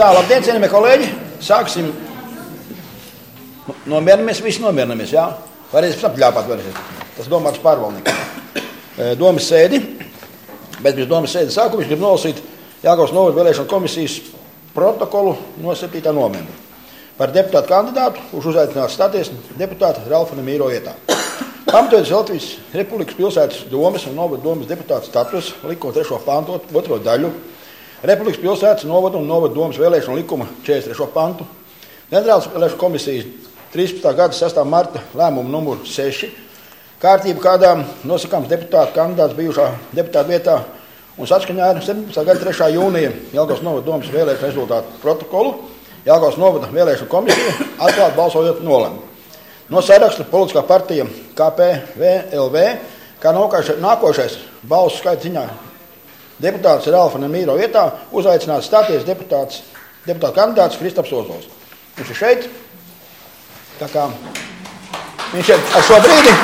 Tā, labdien, cienījamie kolēģi. Sāksim. Nomierinamies, visi nomierinamies, jā? Varēsim apļāpāt varēsim. Tas domāts pārvaldnieks. Domas sēdi. Bet pirms domas sēdes sākuma es gribu nolasīt Jelgavas novada vēlēšanu komisijas protokolu no 7. novembra par deputātu kandidātu, kurš uzaicināts stāties deputāta Ralfa Nemīro vietā. Pamatojoties Latvijas Republikas pilsētas domas un novada domas deputāta status likuma 3. pantu 2. daļu, Republikas pilsētas novada un novada domas vēlēšanu likuma 43. pantu, Ģenerālas vēlēšanu komisijas 13. gada 6. marta lēmumu numuru 6, kārtība, kādā nosakāms deputāta kandidāts bijušā deputāta vietā un saskaņā ar 17. gada 3. jūnija Jelgavas novada domas vēlēšanu rezultātu protokolu, Jelgavas novada vēlēšanu komisija atklāt balsojot nolēma. No saraksta politiskā partija KPVLV, kā nākošais balsu skaita ziņā deputāts Ralfa Nemīro vietā, uzaicināts stāties deputāta kandidāts Kristaps Ozols. Viņš ir šeit. Tā kā viņš ir ar šo brīdi.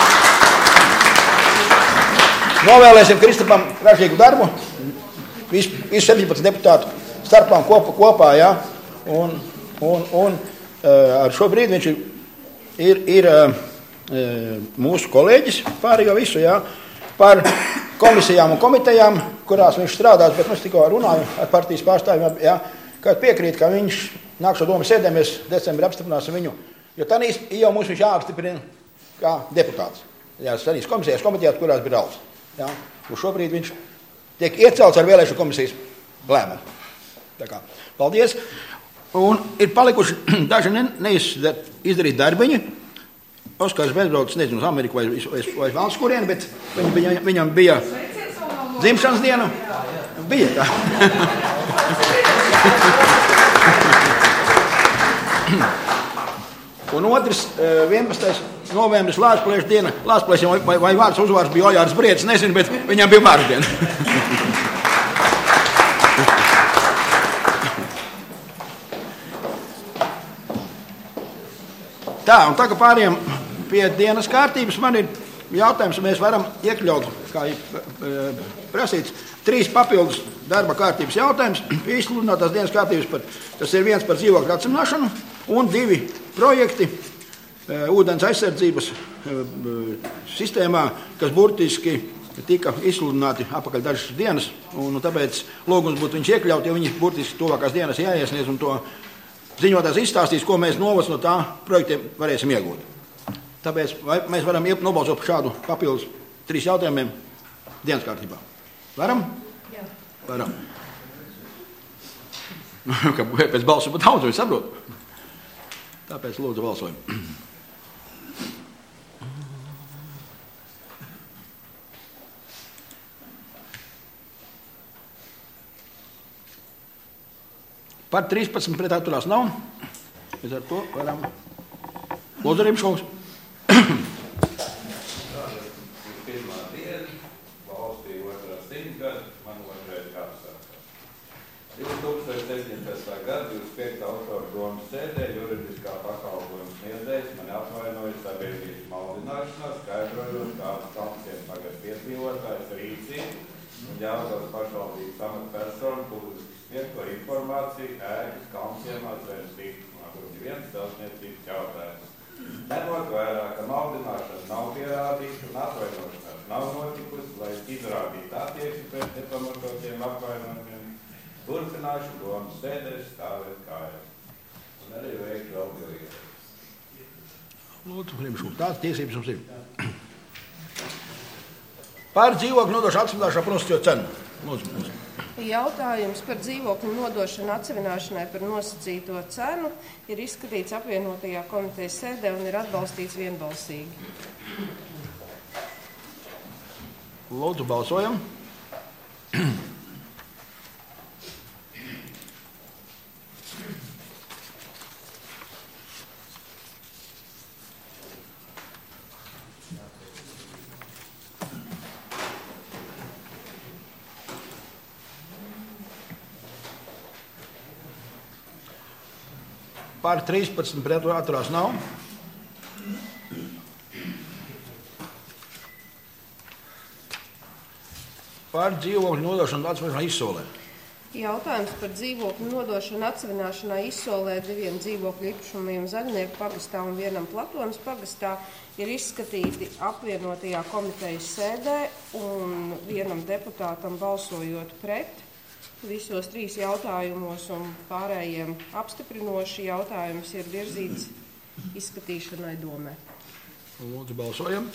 Novēlēsim Kristapam ražīgu darbu. Visu 17 deputātu starpām kopā, jā. Un ar šo brīdi viņš ir mūsu kolēģis pārējo visu, jā, par komisijām un komitejām, kurās viņš strādās, bet mēs tikko runājam ar partijas pārstāvjiem, jā, kad piekrīt, ka viņš nāk šo domu sēdē, mēs decembrī apstiprināsim viņu, jo tanīs jau mums viņš jāapstiprina kā deputāts. Jā, tanīs komisijās, komitejās, kurās bija Ralfs. Jā, un šobrīd viņš tiek iecelts ar vēlēšanu komisijas lēmumu. Tā kā, paldies. Un ir palikuši daži neizdarīti darbiņi. Oskars bezbraucis, nezinu, uz Ameriku vai valsts kurieni, bet viņam bija dzimšanas diena. Bija tā. Un otrs, 11. novembris, Lāčplēša diena. Lāčplēšiem vai vārds uzvārds bija Ojārs Brietis, nezinu, bet viņam bija vārds diena. Tā, un tagad pāriem pie dienas kārtības. Man ir jautājums, mēs varam iekļaut, kā prasīts, 3 papildus darba kārtības jautājums. Izsludinātās dienas kārtības, tas ir viens par dzīvokļu atsimināšanu un 2 projekti ūdens aizsardzības sistēmā, kas burtiski tika izsludināti apakaļ dažas dienas. Un tāpēc lūgums būtu viņš iekļaut, jo viņi burtiski tuvākās dienas jāiesniedz un to ziņotājs izstāstīs, ko mēs novac no tā projektiem varēsim iegūt. Tāpēc mēs varam nobalsot par šādu papildus 3 jautājumiem dienas kārtībā. Varam? Jā. Varam. Pēc balsu pat daudz, viņi saprot. Tāpēc lūdzu balsojumu. Par 13 pret atturās nav. Mēs ar to varam. Lūdzu, Rimškungs. Pirmā diena, valstī 2. simtgada, man 2. kapsākā. 2017. gada 25. oktobra domas sēdē juridiskā pakalpojuma sniedzējs mani apvainoja sabiedrības maldināšanā, skaidrojot, kādas kalpsiem tagad piedzīvotājs rīcību un Jelgavas pašvaldības amatpersonu publiski sniegt par informāciju ēkas kalnciemā Zveres tīklumā, kur ir viens celtniecības jautājums. Ņemot vērā, ka maldināšana nav pierādīta un apvainošanās nav notikusi, lai izrādītu attieksmi pret nepamatotiem apvainojumiem, turpināšu domas sēdēs stāvēt kājās. Un arī veikt vēl bilīgu. Lūdzu, Rimškungs, tāds tiesības mums ir. Par dzīvokļu nodošanu atsimināšanu par nosacīto cenu. Lūdzu. Jautājums par dzīvokļu nodošanu atsevināšanai par nosacīto cenu ir izskatīts apvienotajā komitejas sēdē un ir atbalstīts vienbalsīgi. Lūdzu, balsojam. Par 13 pret atturās nav. Par dzīvokļu nodošanu atsevišķā izsolē. Jautājums par dzīvokļu nodošanu atsevināšanai izsolē 2 dzīvokļu īpašumiem Zaļnieku pagastā un 1 Platonas pagastā ir izskatīti apvienotajā komitejas sēdē un 1 deputātam balsojot pret. Visos 3 jautājumos un pārējiem apstiprinoši jautājums ir virzīts izskatīšanai domē. Lūdzu, balsojam.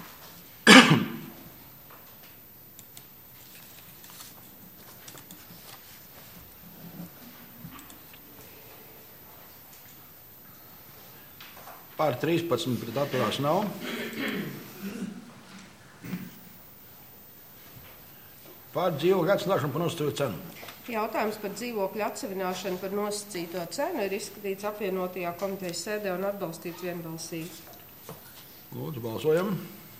Pār 13 pret atturās nav. Pār dzīvokļu atsevināšanu par nosacīto cenu. Jautājums par dzīvokļu atsevināšanu par nosacīto cenu ir izskatīts apvienotajā komitejas sēdē un atbalstīts vienbalsīgi. Lūdzu, balsojam.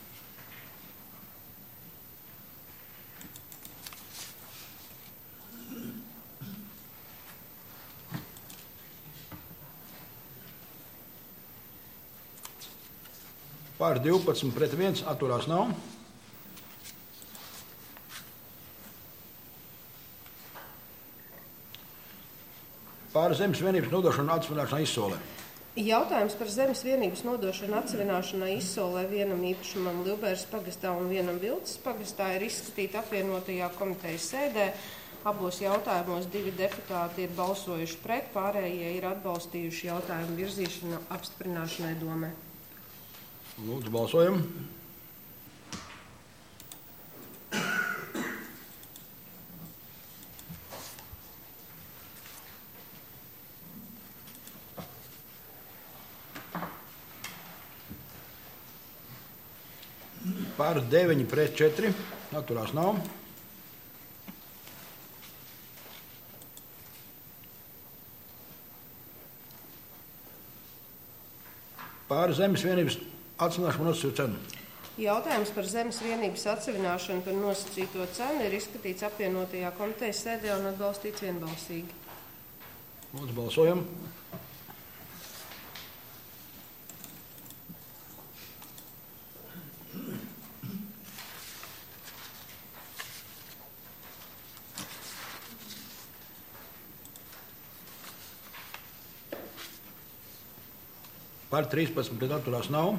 Pār 12 pret 1 atturās nav. Pār zemes vienības nodošanu atsevināšanai izsolē. Jautājums par zemes vienības nodošanu atsevināšanai izsolē 1 īpašumam Liubēras pagastā un 1 Vilces pagastā ir izskatīta apvienotajā komitejas sēdē. Abos jautājumos 2 deputāti ir balsojuši pret, pārējie ir atbalstījuši jautājumu virzīšanu apstiprināšanai domē. Lūdzu, balsojam. Pār 9 pret 4 atturās nav. Pār zemes vienības atsevināšanu par nosacīto cenu. Jautājums par zemes vienības atsevināšanu par nosacīto cenu ir izskatīts apvienotajā komitejas sēdē un atbalstīts vienbalsīgi. Lūdzu, balsojam. Pār 13 pret atturās nav.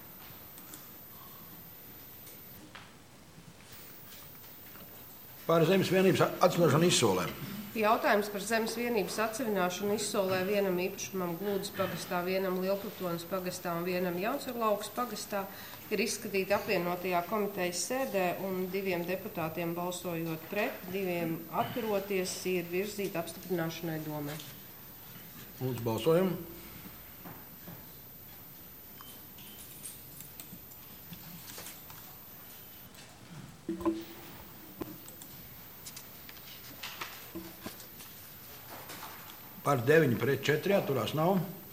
Pār zemes vienības atsevināšanu izsolē. Jautājums par zemes vienības atsevināšanu izsolē 1 īpašumam Glūdas pagastā, 1 Lielplatonas pagastā un 1 Jaunsurlaukas pagastā ir izskatīti apvienotajā komitejas sēdē un 2 deputātiem balsojot pret, 2 atturoties ir virzīta apstiprināšanai domē. Lūdzu, balsojam. Pār 9 pret 4 atturās nav.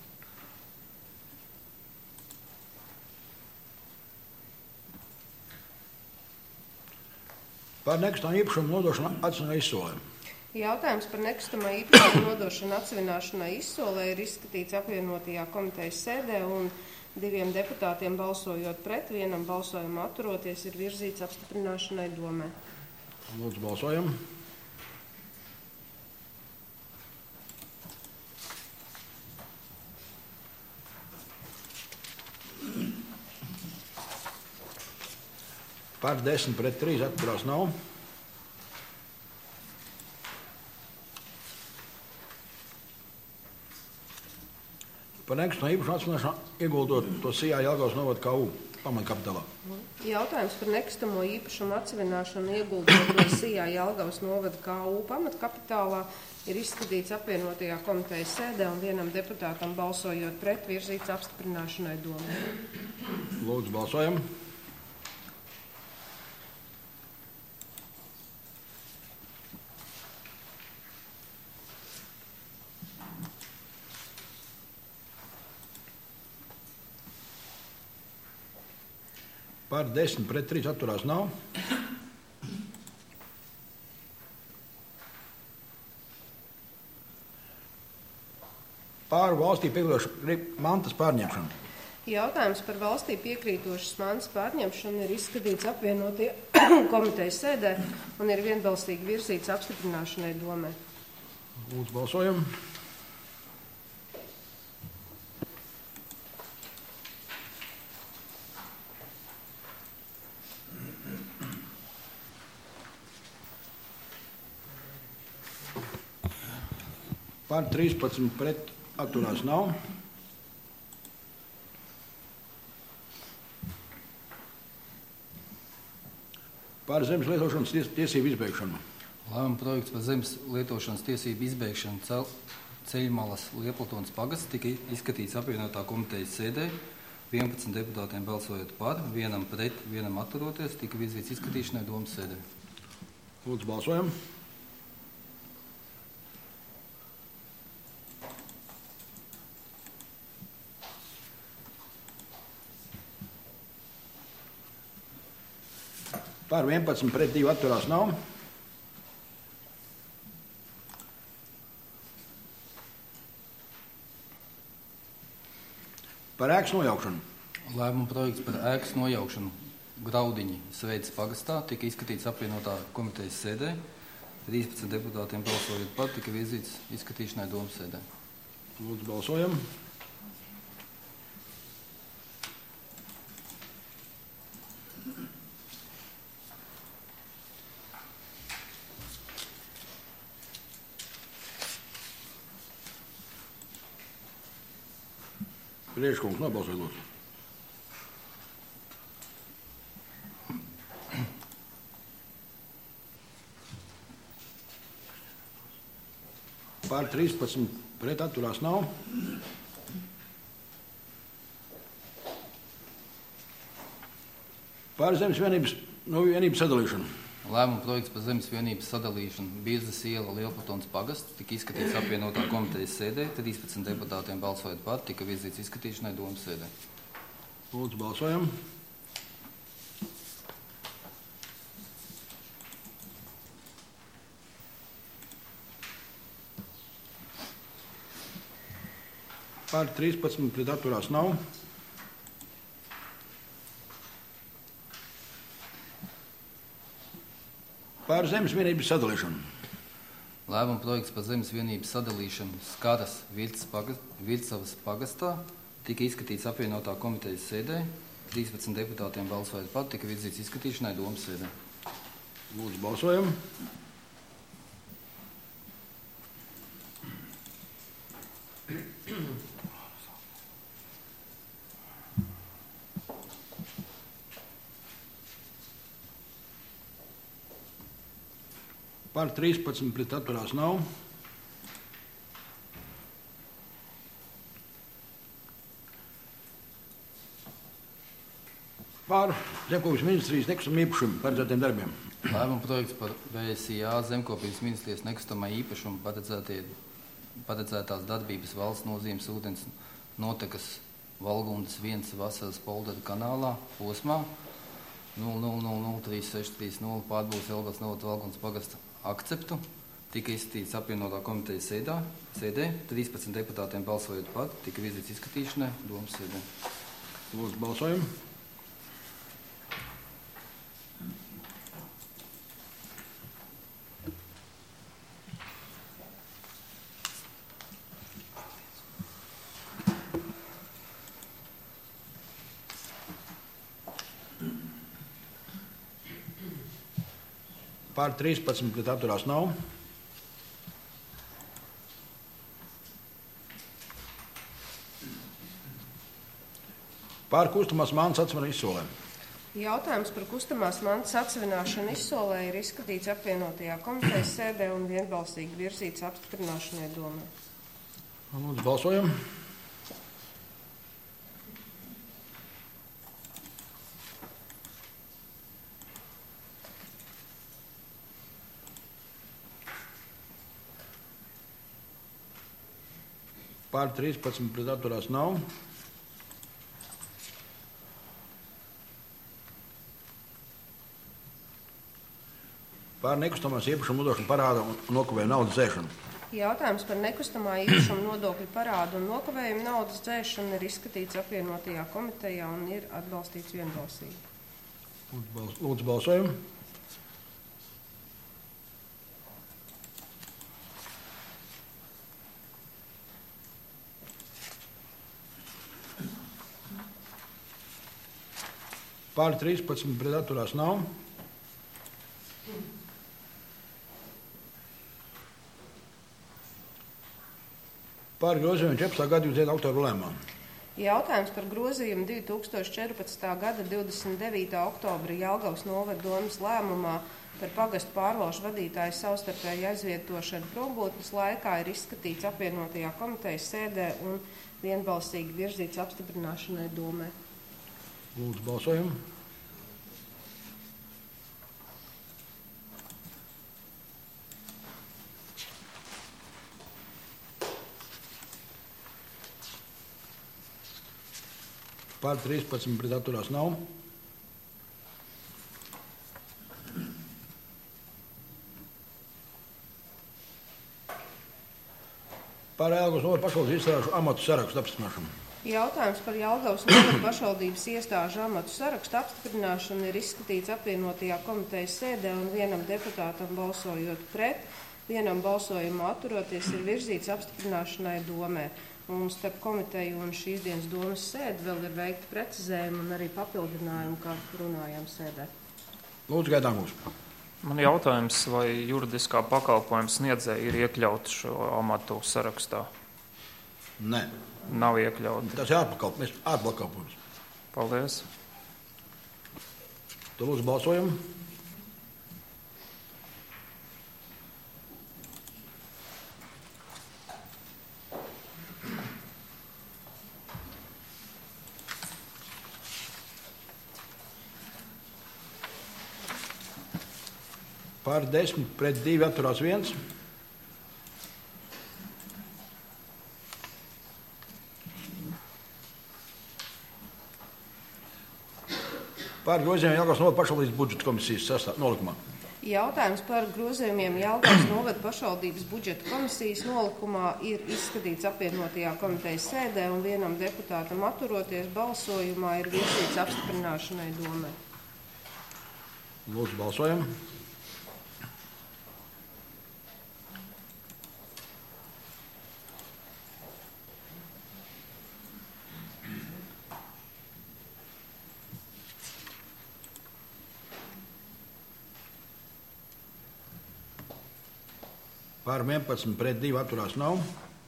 Pār nekustamo īpašumu nodošanu atsevināšanai izsolē. Jautājums par nekustamā īpašuma nodošanu atsevināšanai izsolē ir izskatīts apvienotajā komitejas sēdē un 2 deputātiem balsojot pret, 1 balsojumu atturoties ir virzīts apstiprināšanai domē. Lūdzu, balsojam. Pār 10 pret 3 atturās nav. Par nekustamo īpašumu atsevināšanu ieguldot to Sijā Jelgavas novada KU pamatkapitālā. Jautājums par nekustamo īpašumu atsevināšanu ieguldot to Sijā Jelgavas novada KU pamatkapitālā ir izskatīts apvienotajā komitejas sēdē un 1 deputātam balsojot pret virzīts apstiprināšanai domē. Lūdzu, balsojam. Pār 10 pret 3 atturās nav. Pār valstī piekļuvušu mantas pārņemšanu. Jautājums par valstī piekrītošas mantas pārņemšanu ir izskatīts apvienotie komitejas sēdē un ir vienbalsīgi virzīts apstiprināšanai domē. Lūdzu, balsojam. Par 13 pret atturās nav. Par zemes lietošanas tiesību izbeigšanu. Lēmuma projekts par zemes lietošanas tiesību izbeigšanu Ceļmalas Lieplatonas pagasts tika izskatīts apvienotā komitejas sēdē. 11 deputātiem balsojot par, 1 pret, 1 atturoties, tika virzīts izskatīšanai domas sēdē. Lūdzu, balsojam. Par 11 pret 2 atturās nav. Par ēkas nojaukšanu. Lēmuma projekts par ēkas nojaukšanu Graudiņi Sveidas pagastā tika izskatīts apvienotā komitejas sēdē. 13 deputātiem balsojot par, tika virzīts izskatīšanai domas sēdē. Lūdzu, balsojam. Priekškungs, nobalsoj, lūdzu. Par 13 pret atturās nav. Par zemes vienības sadalīšanu. Lēmuma projekts par zemes vienības sadalīšanu Birzas iela Lielplatonas pagasts tika izskatīts apvienotā komitejas sēdē. 13 deputātiem balsojot par, tika virzīts izskatīšanai domas sēdē. Lūdzu, balsojam. Par 13 pret atturās nav. Par zemes vienības sadalīšanu. Lēmuma projekts par zemes vienības sadalīšanu Skaras Vircavas pagastā tika izskatīts apvienotā komitejas sēdē. 13 deputātiem balsojot par, tika virzīts izskatīšanai domas sēdē. Lūdzu, balsojam. Par 13 pret atturās nav. Par Zemkopības ministrijas nekustamā īpašuma paredzētiem darbiem. Lēmuma projekts par VSIA Zemkopības ministrijas nekustamā īpašuma paredzētās darbības valsts nozīmes ūdens notekas Valgundas 1 vasaras poldera kanālā posmā 000360 pārbūves Elgas novada Valgundas pagasta akceptu tika izskatīts apvienotā komitejas sēdē. 13 deputātiem balsojot par, tika virzīts izskatīšanai domas sēdē. Lūdzu, balsojam. Par 13 pret atturās nav. Par kustamās mantas atsevināšanu izsolē. Jautājums par kustamās mantas atsevināšanu izsolē ir izskatīts apvienotajā komitejas sēdē un vienbalsīgi virzīts apstiprināšanai domē. Lūdzu, balsojam. Par 13 pret atturās nav. Par nekustamās īpašuma nodošanu parāda un nokavēja naudas dzēšanu. Jautājums par nekustamā īpašuma nodokļu parādu un nokavējumu naudas dzēšanu ir izskatīts apvienotajā komitejā un ir atbalstīts vienbalsīgi. Lūdzu balsojumu. Pār 13 pret atturās nav. Pār grozījumu 14. gada 20. oktobra lēmumā. Jautājums par grozījumu 2014. gada 29. oktobra Jelgavas novada domes lēmumā par pagastu pārvalžu vadītāju savstarpēju aizvietošanu prombūtnes laikā ir izskatīts apvienotajā komitejas sēdē un vienbalsīgi virzīts apstiprināšanai domē. Lūdzu balsojumu. Pār 13 pret atturās nav. Par Jelgavas novada pašvaldības iestāžu amatu sarakstu apstiprināšanu. Jautājums par Jelgavas novada pašvaldības iestāžu amatu sarakstu apstiprināšanu ir izskatīts apvienotajā komitejas sēdē un vienam deputātam balsojot pret, vienam balsojumu atturoties ir virzīts apstiprināšanai domē. Un starp komiteju un šīs dienas domas sēdi vēl ir veikti precizējumi un arī papildinājumi, kā runājām sēdē. Lūdzu, gaidām mūs. Man jautājums, vai juridiskā pakalpojuma sniedzēja ir iekļauts šo amatu sarakstā? Nē. Nav iekļauts. Tas ir ārpakalpojums. Paldies. Tu lūdzu balsojumu. Pār 10 pret 2 atturās 1. Pār grozījumiem Jelgavas novada pašvaldības budžeta komisijas nolikumā. Jautājums par grozījumiem Jelgavas novada pašvaldības budžeta komisijas nolikumā ir izskatīts apvienotajā komitejas sēdē un vienam deputātam atturoties balsojumā ir virzīts apstiprināšanai domē. Lūdzu balsojam. Pār 11 pret 2 atturās nav.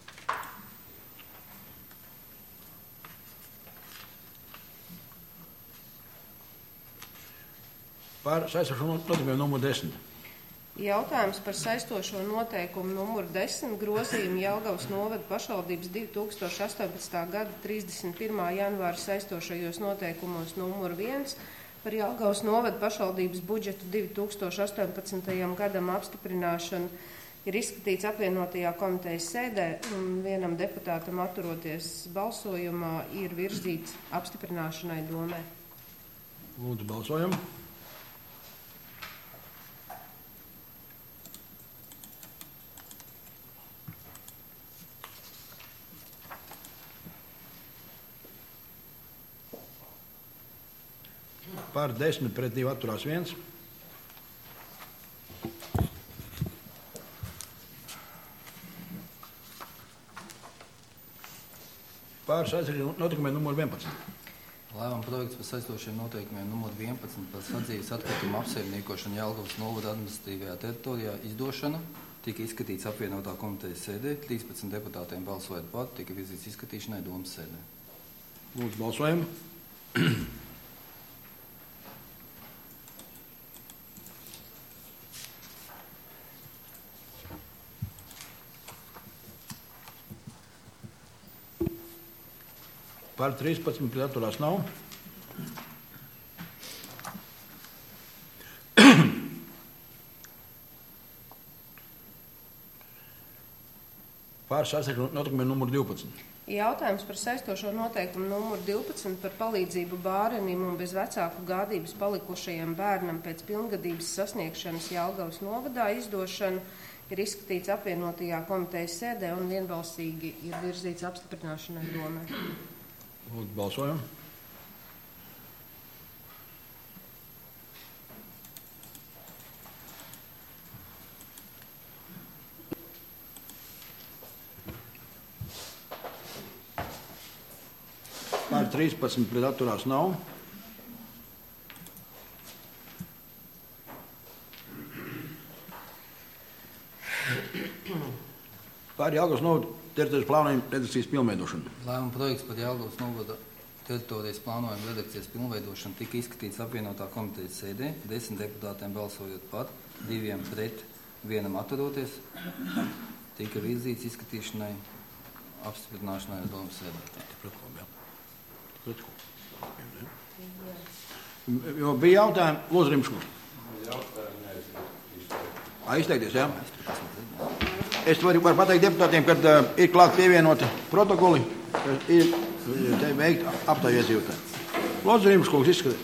Pār saistošo noteikumu numuru 10. Jautājums par saistošo noteikumu numuru 10 grozījumu Jelgavas novada pašvaldības 2018. gada 31. janvāra saistošajos noteikumos numuru 1 par Jelgavas novada pašvaldības budžetu 2018. gadam apstiprināšanu ir izskatīts apvienotajā komitejas sēdē un vienam deputātam atturoties balsojumā ir virzīts apstiprināšanai domē. Lūdzu balsojam. Pār 10 pret 2 atturās 1. Pār saistošiem noteikumiem numur 11. Lēmuma projekts par saistošiem noteikumiem numur 11 par sadzīves atkritumu apsaimniekošanu Jelgavas novada administratīvajā teritorijā izdošanu tika izskatīts apvienotā komitejas sēdē. 13 deputātiem balsojot par, tika virzīts izskatīšanai domas sēdē. Lūdzu balsojam. Pār 13 pret atturās nav. Pār saistošo noteikumiem numur 12. Jautājums par saistošo noteikumu numuru 12 par palīdzību bārenim un bez vecāku gādības palikušajiem bērnam pēc pilngadības sasniegšanas Jelgavas novadā izdošanu ir izskatīts apvienotajā komitejas sēdē un vienbalsīgi ir virzīts apstiprināšanai domē. Lūdzu, balsojam. Pār 13 pret atturās nav. Par Jelgavas novada teritorijas plānojuma redakcijas pilnveidošanu. Lēmuma projekts par Jelgavas novada teritorijas plānojuma redakcijas pilnveidošanu tika izskatīts apvienotā komitejas sēdē, 10 deputātiem balsojot par, 2 pret, 1 atturoties. Tika virzīts izskatīšanai, apstiprināšanai domas sēdē. Jo bija jautājumi, Lūdzu, Rimšku. Izteikties, jā? Es varu pateikt deputātiem, kad ir klāt pievienoti protokoli, ir veikt aptāju iedzīvotāji. Lūdzu, Rimšku, izskatīt.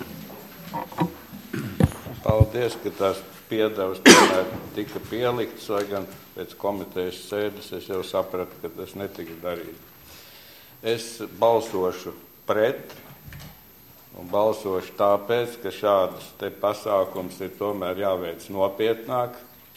Paldies, ka tās piedevas tomēr tika pieliktas, vai gan pēc komitejas sēdes es jau sapratu, ka tas netika darīts. Es balsošu pret un balsošu tāpēc, ka šādas te pasākums ir tomēr jāveic nopietnāk.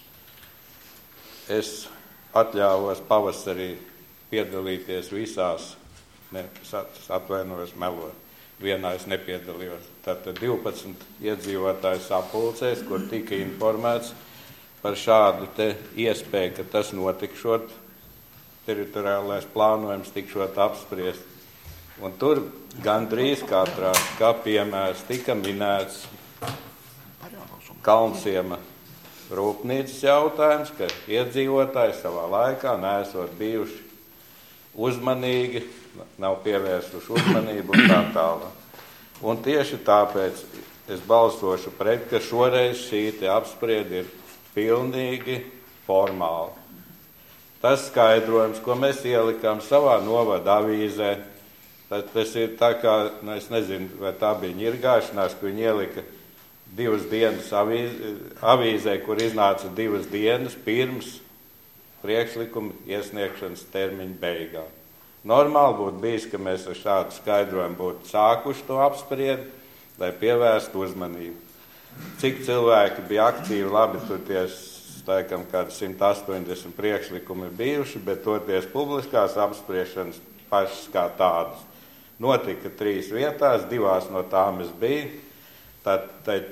Es atļāvos pavasarī piedalīties visās, atvainojos melot, vienā es nepiedalījos. Tātad 12 iedzīvotāju sapulcēs, kur tika informēts par šādu te iespēju, ka tas notikšot, teritoriālais plānojums tikšot apspriest. Un tur gandrīz katrā, kā piemērs, tika minēts Kalnciema rūpnīcas jautājums, ka iedzīvotāji savā laikā neesot bijuši uzmanīgi, nav pievērsuši uzmanību un tā tālāk. Un tieši tāpēc es balsošu pret, ka šoreiz šī te apspriede ir pilnīgi formāli. Tas skaidrojums, ko mēs ielikām savā novada avīzē, tas ir tā kā, es nezinu, vai tā bija ņirgāšanās, ka viņi ielika 2 dienas avīzē, kur iznāca 2 dienas pirms priekšlikuma iesniegšanas termiņa beigām. Normāli būtu bijis, ka mēs ar šādu skaidrojumu būtu sākuši to apspriedi, lai pievērstu uzmanību. Cik cilvēki bija aktīvi, labi, tur laikam kādi 180 priekšlikumi bijuši, bet toties publiskās apspriešanas pašas kā tādas. Notika 3 vietās, 2 no tām es biju. Tā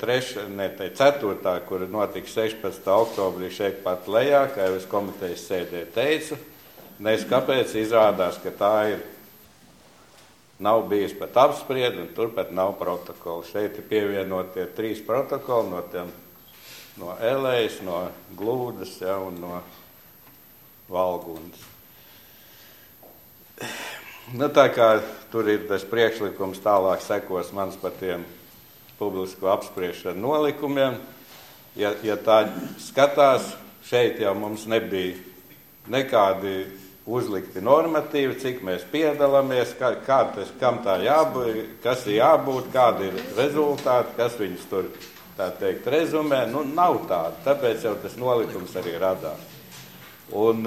4. kur notika 16. oktobrī šeit pat lejā, kā jau es komitejas sēdē teicu, nes kāpēc izrādās, ka tā nav bijis pat apspriedi un turpat nav protokoli. Šeit ir pievienotie 3 protokoli no Elejas, no Glūdas, ja, un no Valgundas. Tā kā tur ir tas priekšlikums, tālāk sekos mans par tiem publisko apspriešanu nolikumiem. Ja tā skatās, šeit jau mums nebija nekādi uzlikti normatīvi, cik mēs piedalāmies, kam tā jābūt, kas ir jābūt, kādi ir rezultāti, kas viņus tur, tā teikt, rezumē. Nav tāda, tāpēc jau tas nolikums arī radās. Un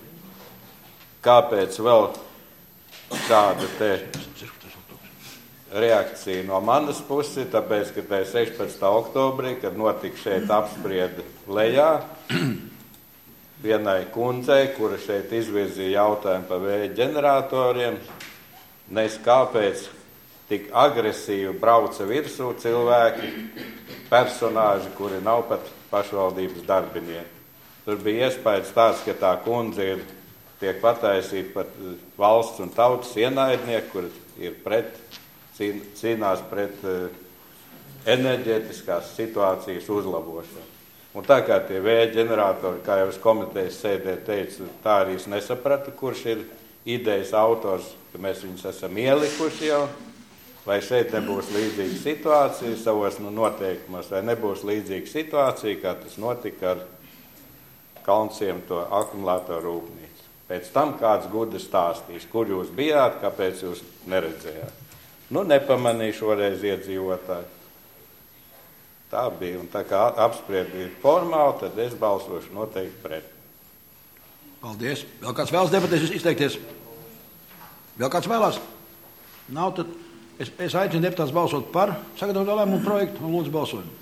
kāpēc vēl šāda te reakcija no manas puses, tāpēc, ka 16. oktobrī, kad notika šeit apspriede lejā, vienai kundzei, kura šeit izvirzīja jautājumu par vēja ģeneratoriem, nes kāpēc tik agresīvi brauca virsū cilvēki, personāži, kuri nav pat pašvaldības darbinieki. Tur bija iespējas tāds, ka tā kundze tiek pataisīta par valsts un tautas ienaidnieku, kur ir cīnās pret enerģētiskās situācijas uzlabošanu. Un tā kā tie vēja ģeneratori, kā jau es komitejas sēdē teicu, tā arī es nesapratu, kurš ir idejas autors, ka mēs viņus esam ielikuši jau, vai šeit nebūs līdzīga situācija savos noteikumos, vai nebūs līdzīga situācija, kā tas notika ar Kalnciem to akumulātoru rūpnīcu. Pēc tam kāds gudrs stāstīs, kur jūs bijāt, kāpēc jūs neredzējāt. Nepamanīju šoreiz iedzīvotāji. Tā bija, un tā kā apspried bija formāli, tad es balsošu noteikti pret. Paldies. Vēl kāds vēlas debatēs izteikties? Vēl kāds vēlās? Nav, tad es aicinu deputātus balsot par sagatavoto lēmumu projektu un lūdzu balsojumu.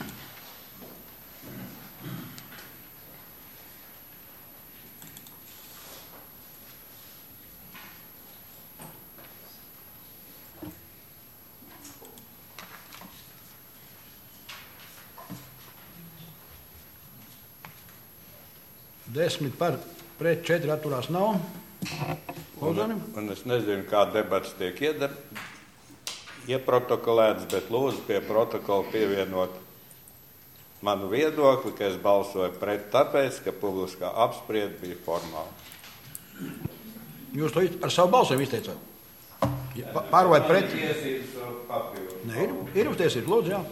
Desmit par, pret 4 atturās nav. Un es nezinu, kā debats tiek ieprotokolēts, bet lūdzu pie protokola pievienot manu viedokli, ka es balsoju pret tāpēc, ka publiskā apspriede bija formāla. Jūs to ar savu balsojumu izteicāt? Par vai pret? Nē, ir uz tiesības, lūdzu, jā.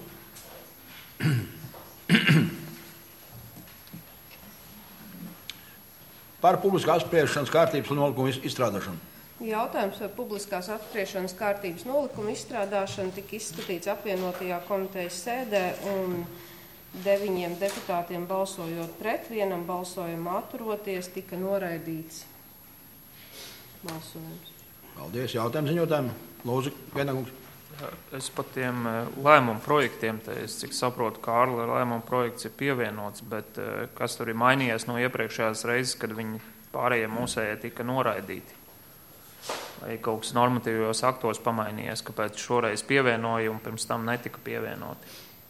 Par publiskās apspriešanas kārtības un nolikumu izstrādāšanu. Jautājums par publiskās apspriešanas kārtības nolikumu izstrādāšanu tika izskatīts apvienotajā komitejas sēdē un 9 deputātiem balsojot pret, 1 balsojumu atturoties, tika noraidīts balsojums. Paldies. Jautājumu ziņotājiem. Lūdzu, Vienagungs. Es par tiem lēmumu projektiem, es cik saprotu, Kārli lēmumu projekts ir pievienots, bet kas tur ir mainījies no iepriekšējās reizes, kad viņi pārējie mūsējie tika noraidīti? Vai kaut kas normatīvos aktos pamainījies, kāpēc šoreiz pievienoja un pirms tam netika pievienoti?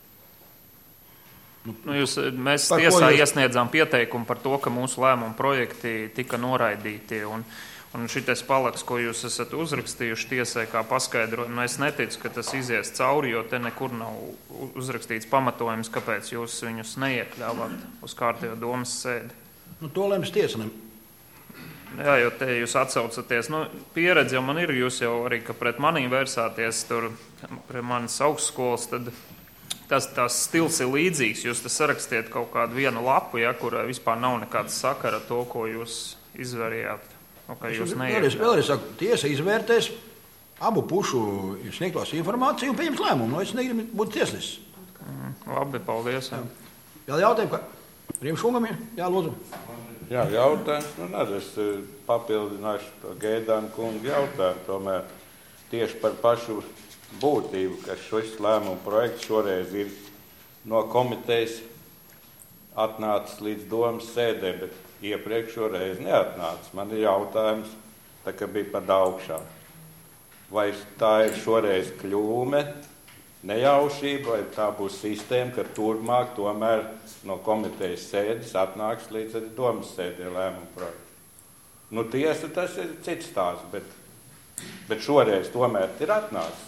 Mēs tiesā iesniedzām pieteikumu par to, ka mūsu lēmumu projekti tika noraidīti un šitais palaks, ko jūs esat uzrakstījuši tiesai, kā paskaidrojumu, es neticu, ka tas izies cauri, jo te nekur nav uzrakstīts pamatojums, kāpēc jūs viņus neiekļāvāt uz kārtējo domas sēdi. To lems tiesa. Jā, jo te jūs atsaucaties. Pieredze jau man ir, jūs jau arī, ka pret manīm vērsāties tur pret manas augstskolas, tad tas stils ir līdzīgs. Jūs te sarakstiet kaut kādu vienu lapu, kurai vispār nav nekāds sakara to, ko jūs izvērījāt. Vēlreiz saku, tiesa izvērtēs abu pušu sniegtos informāciju un pieņems lēmumu. Es negribu būt tiesnesis. Labi, paldies. Vēl jautājumu, ka Riemšungam ir? Jā, lūdzu. Jā, jautājums. Es papildināšu to Gaidānu kungu jautājumu. Tomēr tieši par pašu būtību, ka šis lēmumu projekts šoreiz ir no komitejas atnācis līdz domas sēdē, bet iepriekšoreiz neatnāca. Man ir jautājums, tā kā bija pa daugšā. Vai tā ir šoreiz kļūme, nejaušība, vai tā būs sistēma, ka turpmāk tomēr no komitejas sēdes atnāks līdz arī domas sēdē lēmumu projektu? Tiesa, tas ir cits stāsts, bet šoreiz tomēr ir atnācis.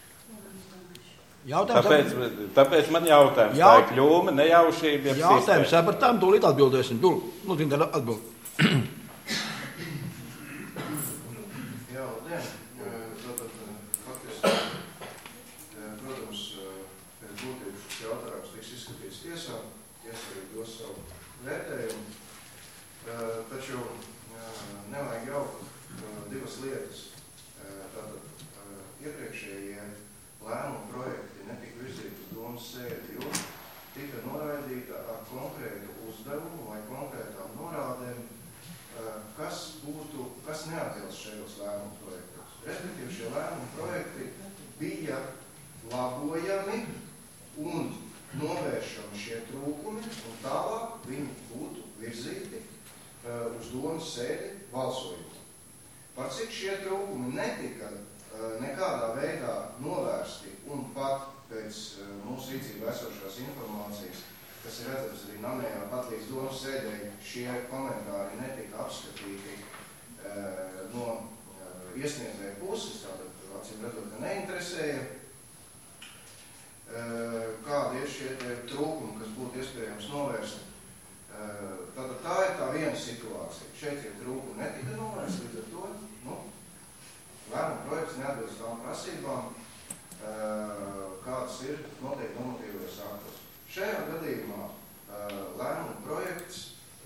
Tāpēc man jautājums, tā ir kļūme, nejaušība, jautājums par tām tūlīt atbildēsim. Lūdzu, atbild. Jā, labdien. Faktiski, protams, pēc būtības šis jautājums tiks izskatīts tiesā. Tiesa arī dos savu vērtējumu. Taču nevajag jaukt divas lietas. Tātad iepriekšējie lēmumu projekti netika virzīti uz domas sēdi, jo tika noraidīta ar konkrētu uzdevumu vai konkrētām norādēm, kas neatbilst šajos lēmumu projektos. Respektīvi, šie lēmumu projekti bija labojami un novēršami šie trūkumi, un tālāk viņi būtu virzīti uz domas sēdi balsojumu. Par cik šie trūkumi netika nekādā veidā novērsti un pat pēc mūsu rīcībā esošās informācijas, kas ir redzams arī namējā pat līdz domas sēdē, šie komentāri netika apskatīti no iesniedzēja puses, tātad acīm redzot, ka neinteresēja, kādi ir šie trūkumi, kas būtu iespējams novērsti. Tātad tā ir tā viena situācija. Šeit ir trūkumi netika novērsti, līdz ar to, lēmumu projekts neatbilst tām prasībām, kādas ir noteikti normatīvajos aktos. Šajā gadījumā lēmumu projekts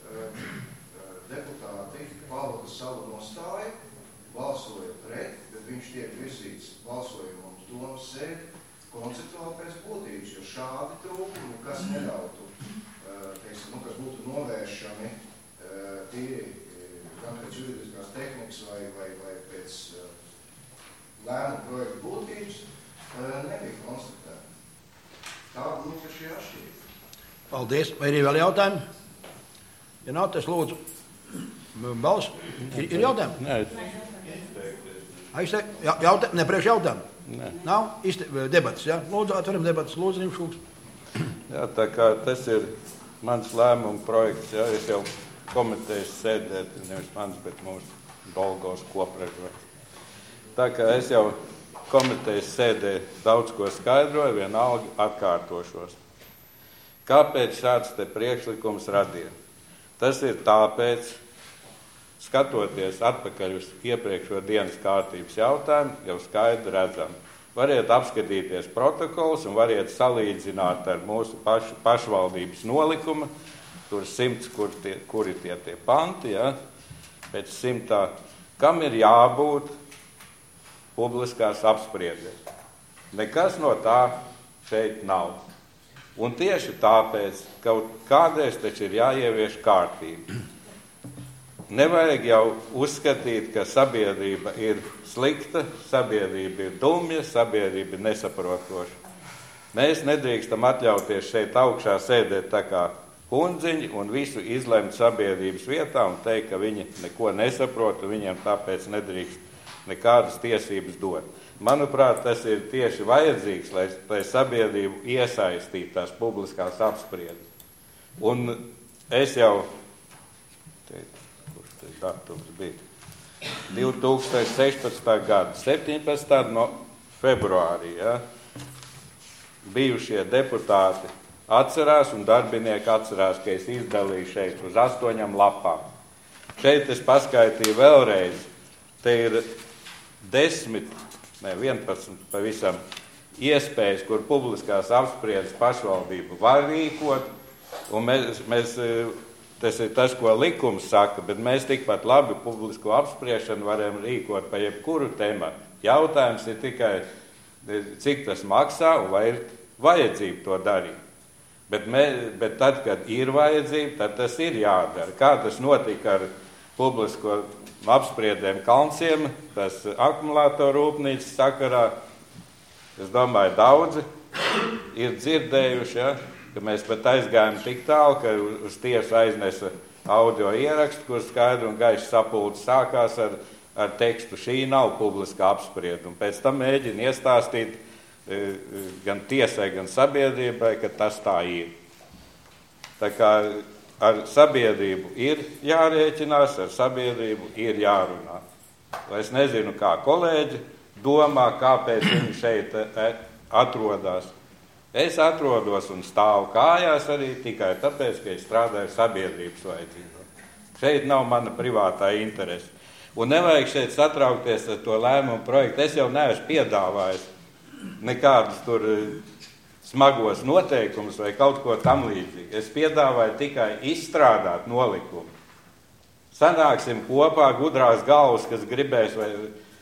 deputāti pauda savu nostāju, balsoja pret, bet viņš tiek virzīts balsojumu uz domas sēdi, konceptuāli pēc būtības, jo šādi trūkumi, kas neļautu, teiksim, kas būtu novēršami tīri gan pēc juridiskās tehnikas vai pēc lēmumu projektu būtības, nebija konstatēta. Tāda mums ir šī atšķirība. Paldies. Vai ir vēl jautājumi? Ja nav, tas lūdzu. Balss. Ir jautājumi? Nē. Ne, priekš jautājumu? Nē. Nav? Debatas, jā? Lūdzu, atveram debatas. Lūdzu, Rimšūks. Jā, tā kā tas ir mans lēmuma projekts, jā, es jau komitejas sēdē, nevis mans, bet mūsu Dolgos koprežvets. Tā kā es jau komitejas sēdē daudz ko skaidroju, vienalga atkārtošos. Kāpēc šāds te priekšlikums radīja? Tas ir tāpēc, skatoties atpakaļ uz iepriekšo dienas kārtības jautājumu, jau skaidri redzam. Variet apskatīties protokols un variet salīdzināt ar mūsu pašvaldības nolikumu, tur 100, kuri tie panti, ja? Pēc 100, kam ir jābūt publiskās apspriedēs. Nekas no tā šeit nav. Un tieši tāpēc kaut kādreiz taču ir jāievieš kārtība. Nevajag jau uzskatīt, ka sabiedrība ir slikta, sabiedrība ir dumja, sabiedrība ir nesaprotoša. Mēs nedrīkstam atļauties šeit augšā sēdēt tā kā pundziņi un visu izlemt sabiedrības vietā un teikt, ka viņi neko nesaprot un viņiem tāpēc nedrīkst nekādas tiesības dot. Manuprāt, tas ir tieši vajadzīgs, lai sabiedrību iesaistītu tās publiskās apspriedes. Un es jau, kurš tas datums bija, 2016. gada 17. no februārī, ja, bijušie deputāti atcerās un darbinieki atcerās, ka es izdalīju šeit uz 8 lapām. Šeit es paskaitīju vēlreiz, te ir 11 pavisam iespējas, kur publiskās apspriedes pašvaldība var rīkot, un mēs tas ir tas, ko likums saka, bet mēs tikpat labi publisko apspriešanu varam rīkot pa jebkuru tematu. Jautājums ir tikai, cik tas maksā un vai ir vajadzība to darīt. Bet tad, kad ir vajadzība, tad tas ir jādara. Kā tas notika ar publisko apspriedēm Kalnciem, tas akumulātoru rūpnīcas sakarā, es domāju, daudzi ir dzirdējuši, ja, ka mēs pat aizgājām tik tālu, ka uz tiesu aiznesa audio ierakstu, kur skaidri un gaiši sapulce sākās ar tekstu, šī nav publiska apspriede. Un pēc tam mēģina iestāstīt gan tiesai, gan sabiedrībai, ka tas tā ir. Tā kā ar sabiedrību ir jārēķinās, ar sabiedrību ir jārunā. Es nezinu, kā kolēģi domā, kāpēc viņi šeit atrodas. Es atrodos un stāvu kājās arī tikai tāpēc, ka es strādāju sabiedrības vajadzībā. Šeit nav mana privātā interese. Un nevajag šeit satraukties ar to lēmumu projektu. Es jau neesmu piedāvājis nekādus tur smagos noteikumus vai kaut ko tam līdzīgi. Es piedāvāju tikai izstrādāt nolikumu. Sanāksim kopā gudrās galvas, kas gribēs vai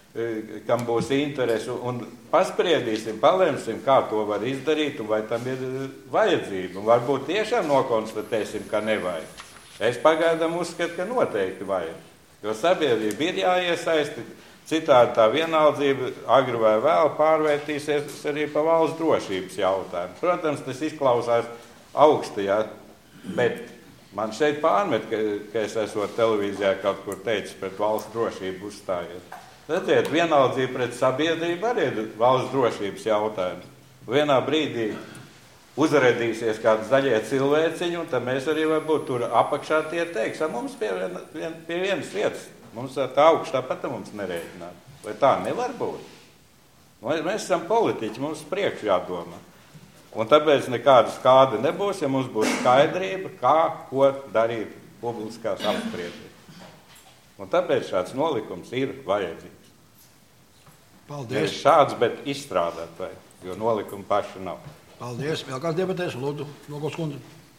kam būs interesi, un paspriedīsim, palemsim, kā to var izdarīt un vai tam ir vajadzība. Un varbūt tiešām nokonstatēsim, ka nevajag. Es pagaidām uzskatu, ka noteikti vajag. Jo sabiedrība ir jāiesaisti, citādi tā vienaldzība agri vai vēl pārvērtīsies arī pa valsts drošības jautājumu. Protams, tas izklausās augsti, ja, bet man šeit pārmet, ka es esot televīzijā kaut kur teicis pret valsts drošību uzstājiet. Redziet, vienaldzība pret sabiedrību arī ir valsts drošības jautājums. Vienā brīdī uzredīsies kādi zaļie cilvēciņi, un tad mēs arī varbūt tur apakšā tie teiks, mums pie vienas vietas, mums tā augšā pat mums nerēķināt. Vai tā nevar būt? Mēs esam politiķi, mums priekš jādomā. Un tāpēc nekāda skāda nebūs, ja mums būs skaidrība, kā, ko darīt publiskās apspriedēs. Un tāpēc šāds nolikums ir vajadzīgs. Paldies. Nevis šāds, bet izstrādāt vajag, jo nolikuma paša nav. Paldies. Vēl kāds debatēs? Lūdzu, Nogals kundze.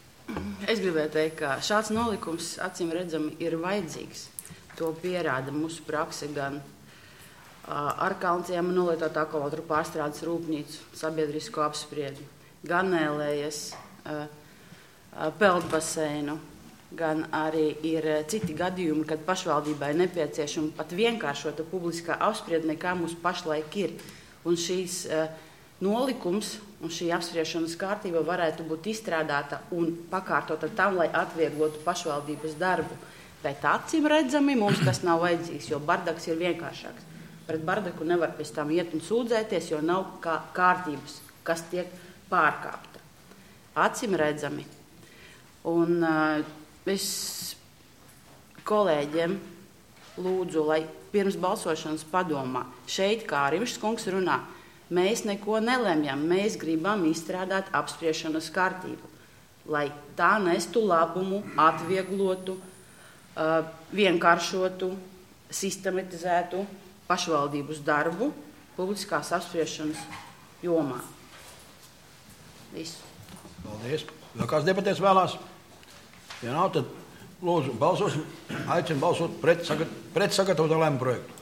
Es gribēju teikt, ka šāds nolikums acīm redzami ir vajadzīgs. To pierāda mūsu prakse gan ar Kalnciema nolietotu akumulātoru pārstrādes rūpnīcu sabiedrisko apspriedi, gan ēlējas, peldbaseinu, gan arī ir citi gadījumi, kad pašvaldībai nepieciešama pat vienkāršota publiskā apspriede, nekā mums pašlaik ir. Un šīs nolikums un šī apspriešanas kārtība varētu būt izstrādāta un pakārtota tam, lai atvieglotu pašvaldības darbu. Bet acīm redzami mums tas nav vajadzīgs, jo bardaks ir vienkāršāks. Pret bardaku nevar pēc tam iet un sūdzēties, jo nav kārtības, kas tiek pārkāpta. Acīm redzami. Un es kolēģiem lūdzu, lai pirms balsošanas padomā, šeit, kā Rimšs kungs runā, mēs neko nelemjam, mēs gribam izstrādāt apspriešanas kārtību, lai tā nestu labumu, atvieglotu, vienkāršotu, sistematizētu pašvaldības darbu publiskās apspriešanas jomā. Visu. Paldies. Vēl kāds debatēs vēlās? Ja nav, tad lūdzu balsosim, aicinu balsot pret sagatavotu lēmumu projektu.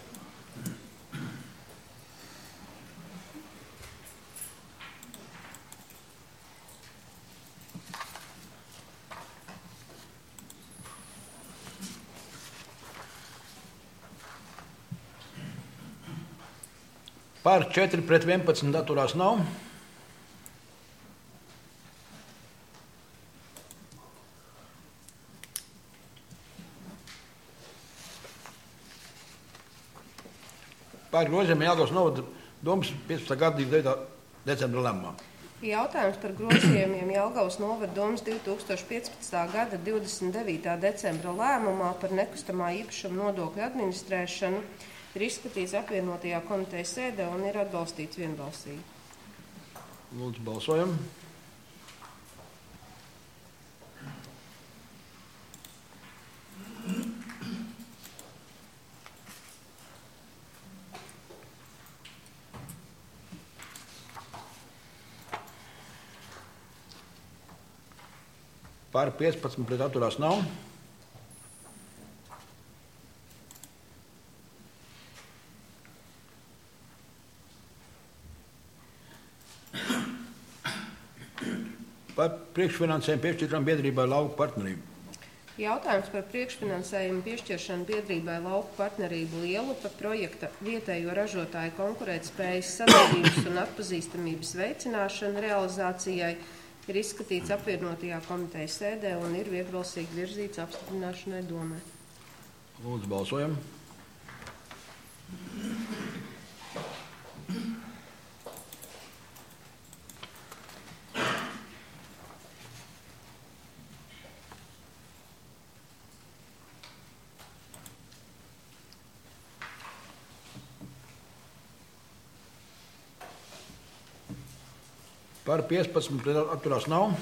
Par 4 pret 11 atturās nav. Par grozījumiem Jelgavas novada domas 15. gada 29. decembra lēmumā. Jautājums par grozījumiem Jelgavas novada domas 2015. gada 29. decembra lēmumā par nekustamā īpašuma nodokļu administrēšanu ir izskatīts apvienotajā komitejas sēdē un ir atbalstīts vienbalsīgi. Lūdzu, balsojam. Par 15 pret atturās nav. Par priekšfinansējumu piešķiršanu biedrībai Lauku partnerību. Jautājums par priekšfinansējumu piešķiršanu biedrībai Lauku partnerību Lielupa projekta vietējo ražotāju konkurētspējas, sadarbības un atpazīstamības veicināšana realizācijai ir izskatīts apvienotajā komitejas sēdē un ir vienbalsīgi virzīts apstiprināšanai domē. Lūdzu, balsojam. Par 15 pret atturās nav.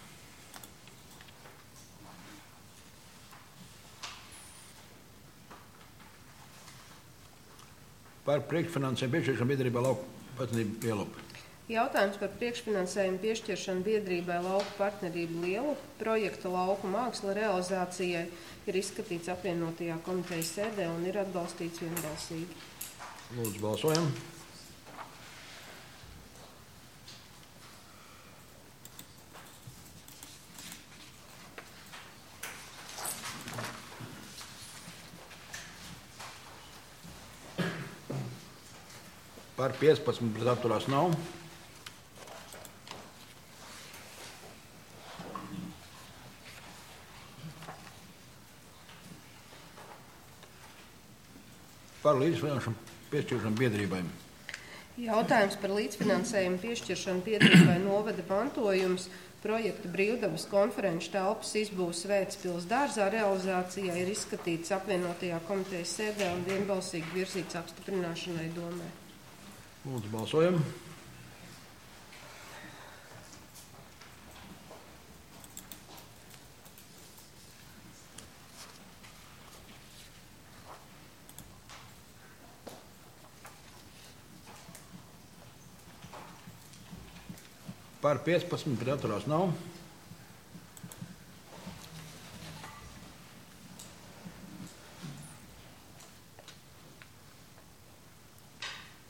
Par priekšfinansējumu piešķiršanu biedrībai Lauku partnerību Lielupa. Jautājums par priekšfinansējumu piešķiršanu biedrībai Lauku partnerību Lielupa projekta lauku māksla realizācijai ir izskatīts apvienotajā komitejas sēdē un ir atbalstīts vienbalsīgi. Lūdzu, balsojam. Par 15 pret atturās nav. Par līdzfinansējumu piešķiršanu biedrībai. Jautājums par līdzfinansējumu piešķiršanu biedrībai novada mantojums projekta Brīvdabas konferenču telpas izbūves Vētspils dārzā realizācijā ir izskatīts apvienotajā komitejas sēdē un vienbalsīgi virzīts apstiprināšanai domē. Lūdzu, balsojam. Par 15 pret atturās nav.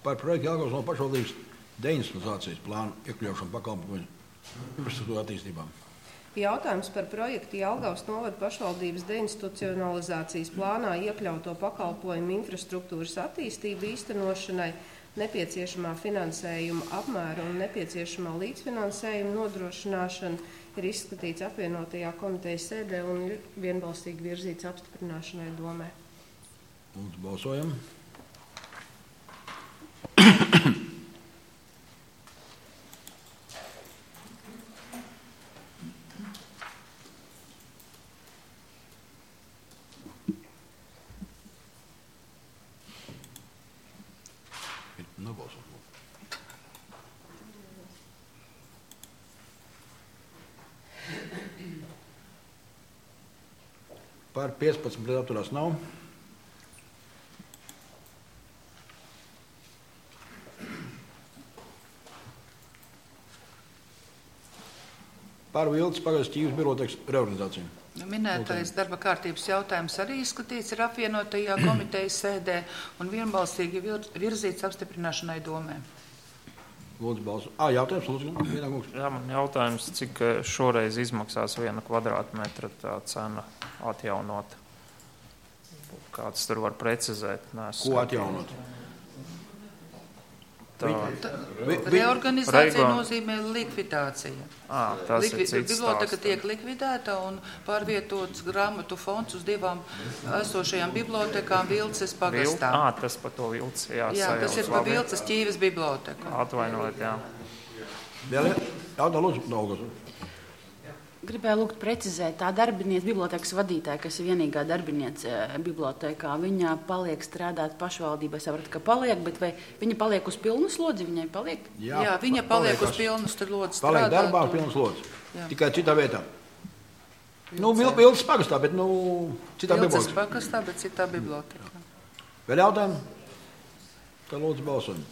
Par projektu Jelgavas novada pašvaldības deinstitucionalizācijas plānu iekļaušanu pakalpojumu infrastruktūra attīstībām. Jautājums par projektu Jelgavas novada pašvaldības deinstitucionalizācijas plānā iekļauto pakalpojumu infrastruktūras attīstību īstenošanai, nepieciešamā finansējuma apmēra un nepieciešamā līdzfinansējuma nodrošināšana ir izskatīts apvienotajā komitejas sēdē un ir vienbalsīgi virzīts apstiprināšanai domē. Lūdzu, balsojam. Par 15 pret atturās nav. Par Vilces pagasts Ķīvas bibliotekas reorganizāciju. Minētais darba kārtības jautājums arī izskatīts ir apvienotajā komitejas sēdē un vienbalsīgi virzīts apstiprināšanai domē. Lūdzu, balsu. Jautājums, lūdzu. Jā, man jautājums, cik šoreiz izmaksās 1 kvadrātmetra tā cena atjaunot? Kāds tur var precizēt? Ko atjaunot? Reorganizācija nozīmē likvidācija. Tas ir cits biblioteka tiek likvidēta un pārvietots grāmatu fonds uz 2 esošajām bibliotekām Vilces pagastā. Tas par to Vilces, jā. Jā, tas ir par Vilces Ķīvas biblioteku. Atvainojiet, jā. Jā, lūdzu, Daugas. Gribēju lūgt precizēt, tā darbiniece, bibliotekas vadītāja, kas ir vienīgā darbiniece bibliotekā, viņa paliek strādāt pašvaldībai, sapratu, ka paliek, bet vai viņa paliek uz pilnu slodzi, viņai paliek? Jā, viņa paliek uz pilnu slodzi strādāt. Paliek darbā uz pilnu slodzi, tikai citā vietā. Vilces pagastā, bet citā bibliotekā. Vilces pagastā, bet citā bibliotekā. Vēl jautājumi? Tad lūdzu balsojam.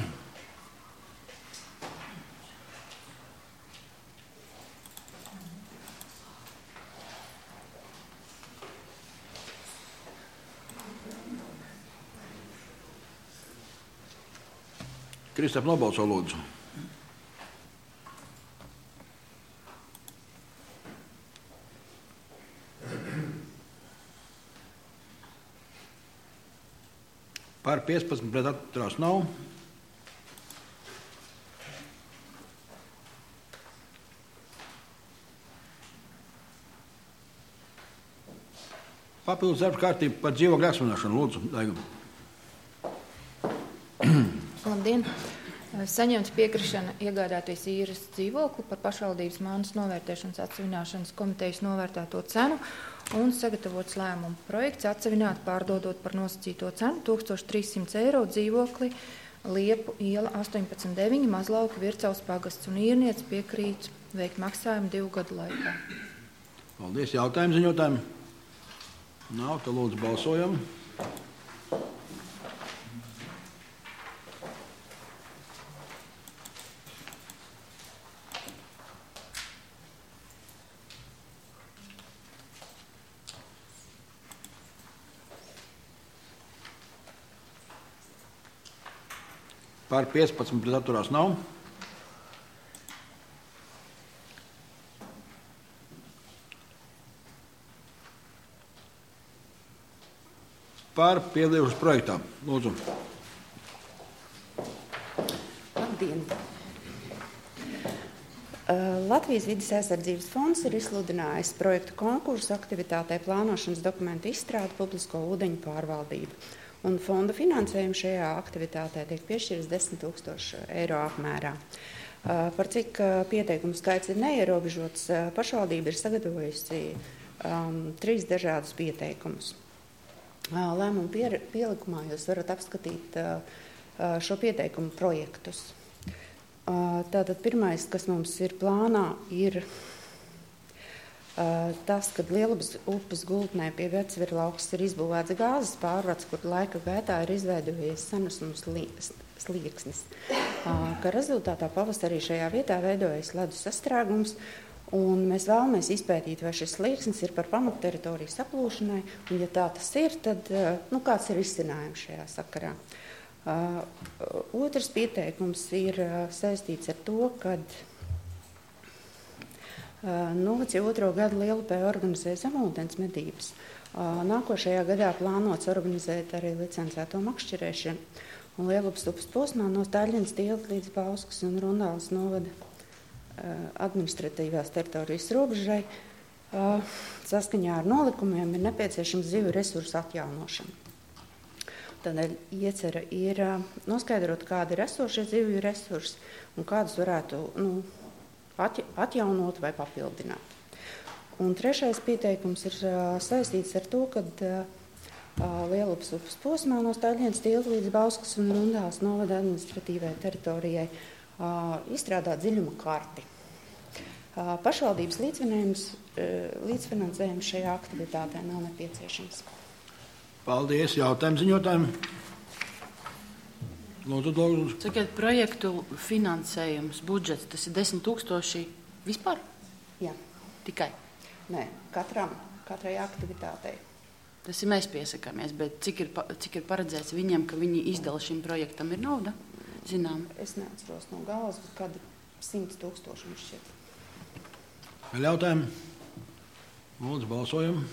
Kristap, nobalso lūdzu. Par 15 pret atturās nav. Papildus darba kārtība par dzīvokļu eksponēšanu. Lūdzu, Daigam. Labdien! Saņemts piekrišana iegādāties īres dzīvokli par pašvaldības mājas novērtēšanas atsevināšanas komitejas novērtēto cenu un sagatavots lēmumu projekts atsevināt pārdodot par nosacīto cenu 1300 eiro dzīvokli Liepu iela 18/9 Mazlauka Vircavas pagasts un īrniece piekrīt veikt maksājumu 2 gadu laikā. Paldies. Jautājumu ziņotājiem? Nav, tad lūdzu balsojam. Par 15 pret atturās nav. Par piedalījušos projektā. Lūdzu. Labdien! Latvijas vides aizsardzības fonds ir izsludinājis projektu konkursu aktivitātei plānošanas dokumentu izstrādi publisko ūdeņu pārvaldību. Un fonda finansējums šajā aktivitātē tiek piešķirts 10 000 eiro apmērā. Par cik pieteikumu skaits ir neierobežots, pašvaldība ir sagatavojusi 3 dažādus pieteikumus. Lēmumu pielikumā jūs varat apskatīt šo pieteikumu projektus. Tātad pirmais, kas mums ir plānā, ir tas, kad Lielupes upes gultnē pie Vecvirlaukas ir izbūvēts gāzes pārvads, kur laika gaitā ir izveidojies sanusums slieksnis. Ka rezultātā pavasarī šajā vietā veidojas ledus sastrēgums, un mēs vēlamies izpētīt, vai šis slieksnis ir par pamatteritoriju saplūšanai, un ja tā tas ir, tad kāds ir izcinājums šajā sakarā. Otrs pieteikums ir saistīts ar to, ka novads jau 2. gadu Lielupē organizē zemūdens medības. Nākošajā gadā plānots organizēt arī licencēto makšķerēšanu. Un Lielupas upes posmā no Staļļinas tilta līdz Bauskas un Rundāles novada administratīvās teritorijas robežai saskaņā ar nolikumiem ir nepieciešams zivju resursu atjaunošana. Tādēļ iecerē ir noskaidrot, kādi ir esošie zivju resursi un kādus varētu atjaunot vai papildināt. Un trešais pieteikums ir saistīts ar to, ka Lielupas upes posmā no Staļļinas tilta līdz Bauskas un Rundāles novada administratīvai teritorijai izstrādāt dziļuma karti. Pašvaldības līdzfinansējums šajā aktivitātē nav nepieciešams. Paldies, jautājumu ziņotājiem. Lūdzu. Sakiet, projektu finansējums, budžets, tas ir 10 000 vispār? Jā. Tikai? Nē, katrai aktivitātei. Tas ir mēs piesakāmies, bet cik ir paredzēts viņiem, ka viņi izdala šim projektam ir nauda? Zinām. Es neatceros no galvas, bet kādi 100 000 mums šķiet. Vēl jautājumi? Lūdzu, balsojam.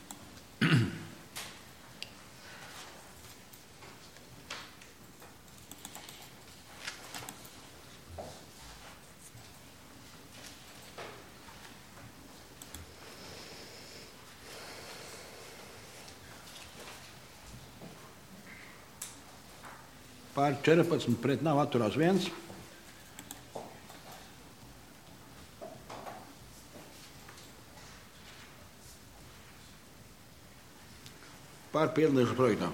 Pār 14 pret nav, atturās 1. Pār piedalījušu projektā.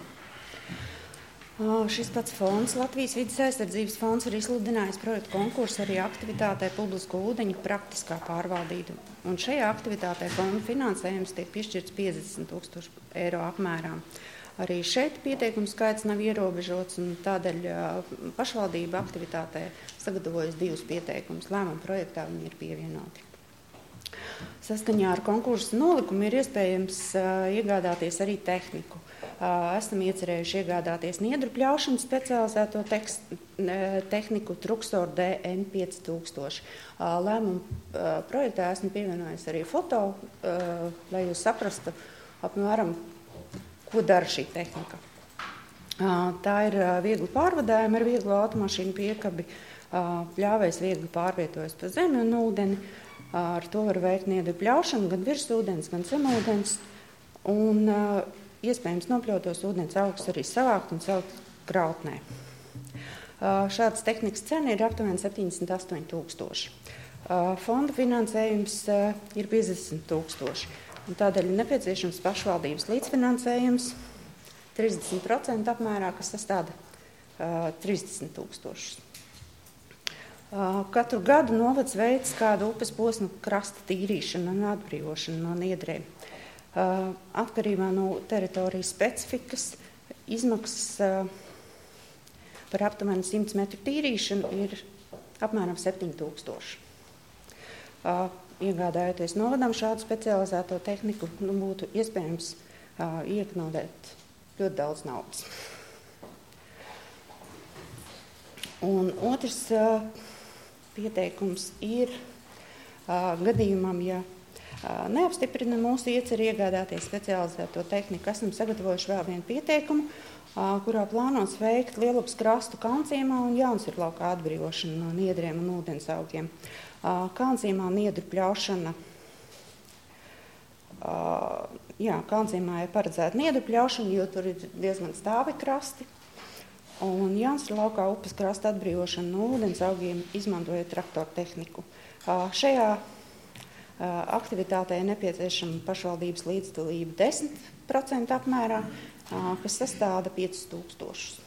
Šis pats fonds, Latvijas vides aizsardzības fonds, ir izsludinājis projektu konkursu arī aktivitātei publisko ūdeņu praktiskā pārvaldība. Un šajā aktivitātē fonda finansējums tiek piešķirts 50 000 eiro apmērā. Arī šeit pieteikumu skaits nav ierobežots, un tādēļ pašvaldība aktivitātē sagatavojas 2 pieteikumus. Lēmuma projektā viņi ir pievienoti. Saskaņā ar konkursu nolikumu ir iespējams iegādāties arī tehniku. Esam iecerējuši iegādāties niedru pļaušanu specializēto tehniku Truxor DN 5000. Lēmuma projektā esmu pievienojis arī foto, lai jūs saprastu apmēram, ko dara šī tehnika. Tā ir viegli pārvadājama ar vieglu automašīnu piekabi. Pļāvējs viegli pārvietojas pa zemi un ūdeni. Ar to var veikt niedru pļaušanu gan virs ūdens, gan zem ūdens. Un iespējams nopļautos ūdens augus arī savākt un celt grautnē. Šādas tehnikas cena ir aptuveni 78 000. Fonda finansējums ir 50 000. Un tādēļ ir nepieciešams pašvaldības līdzfinansējums 30% apmērā, kas sastāda 30 000. Katru gadu novads veids kādu upes posmu krasta tīrīšanu un atbrīvošanu no niedrēm. Atkarībā no teritorijas specifikas izmaksas par aptuveni 100 metru tīrīšanu ir apmēram 7 000. Iegādājoties novadam šādu specializēto tehniku, būtu iespējams iekonomēt ļoti daudz naudas. Un otrs pieteikums ir gadījumam, ja neapstiprina mūsu ieceri iegādāties specializēto tehniku. Esam sagatavojuši vēl vienu pieteikumu, kurā plānots veikt Lielupas krastu Kalnciemā un Jaunsirlaukā atbrīvošanu no niedriem un ūdensaugiem. Kalnciemā niedru pļaušana. Kalnciemā ir paredzēta niedru pļaušana, jo tur ir diezgan stāvi krasti. Un Jaunsirlaukā upes krasta atbrīvošana no ūdensaugiem izmantojot traktoru tehniku. Šajā aktivitātē ir nepieciešama pašvaldības līdzdalība 10% apmērā, kas sastāda 5 000.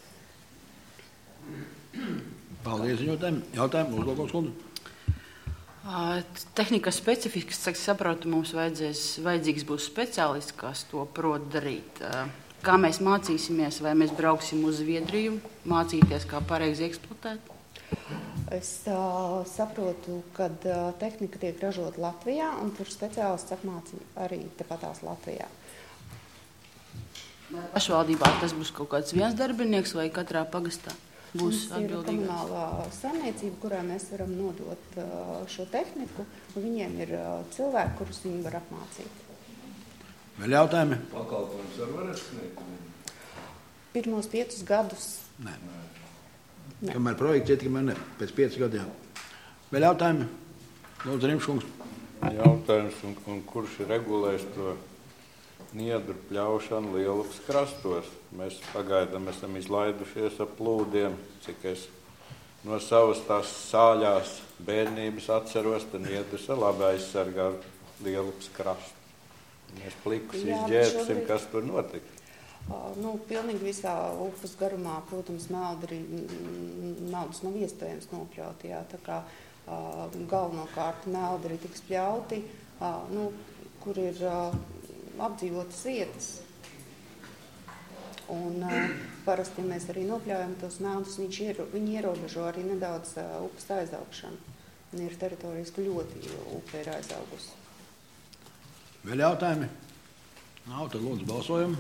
Paldies, ziņotājiem. Jautājumu uzlūkos, lūdzu. Tehnikas specifikas, cik saprotu, mums vajadzīgs būs speciālists, kas to prot darīt. Kā mēs mācīsimies, vai mēs brauksim uz Zviedriju, mācīties, kā pareizi eksploatēt? Es saprotu, ka tehnika tiek ražota Latvijā, un tur speciālists apmāca arī tepatās Latvijā. Pašvaldībā tas būs kaut kāds viens darbinieks vai katrā pagastā būs Mums ir atbildīgais? komunālā saimniecība, kurā mēs varam nodot šo tehniku, un viņiem ir cilvēki, kurus viņi var apmācīt. Vēl jautājumi? Pakalpojums var sniegt? Pirmos 5 gadus. Nē. Kamēr projekts iet, kamēr ne. Pēc 5 gadiem. Vēl jautājumi? Lūdzu, Rimškungs. Jautājums, un kurš ir regulējis to niedru pļaušanu Lielupas krastos? Mēs pagaidām esam izlaidušies ap plūdiem, cik es no savas tās sāļās bērnības atceros, tad niedrs labi aizsargā Lielupas krastu. Mēs plikus izģērbsim, kas tur notiks. Pilnīgi visā upes garumā, protams, meldus nav iespējams nopļaut. Jā, tā kā galvenokārt meldri tiks pļauti, kur ir apdzīvotas vietas. Un parasti, ja mēs arī nopļaujam tos meldus, viņi ierobežo arī nedaudz upes aizaugšanu. Un ir teritorijas, kur ļoti upe ir aizaugusi. Vēl jautājumi? Nav, tad lūdzu balsojam.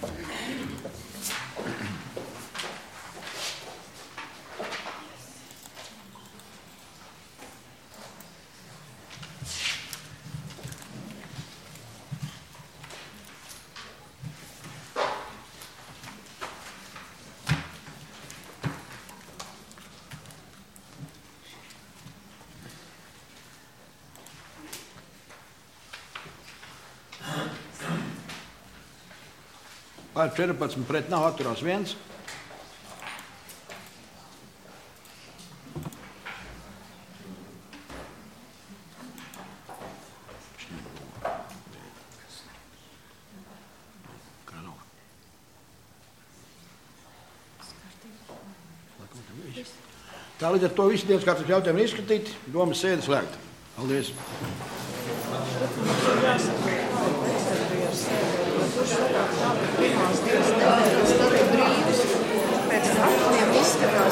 Pār 14 pret nav, atturās 1. Tā līdz ar to visi dienas kārtības jautājumi ir izskatīti. Domas sēde slēgta. Paldies. Pirmās 2 nedēļas, tad ir brīvs, pēc 8 izskatās.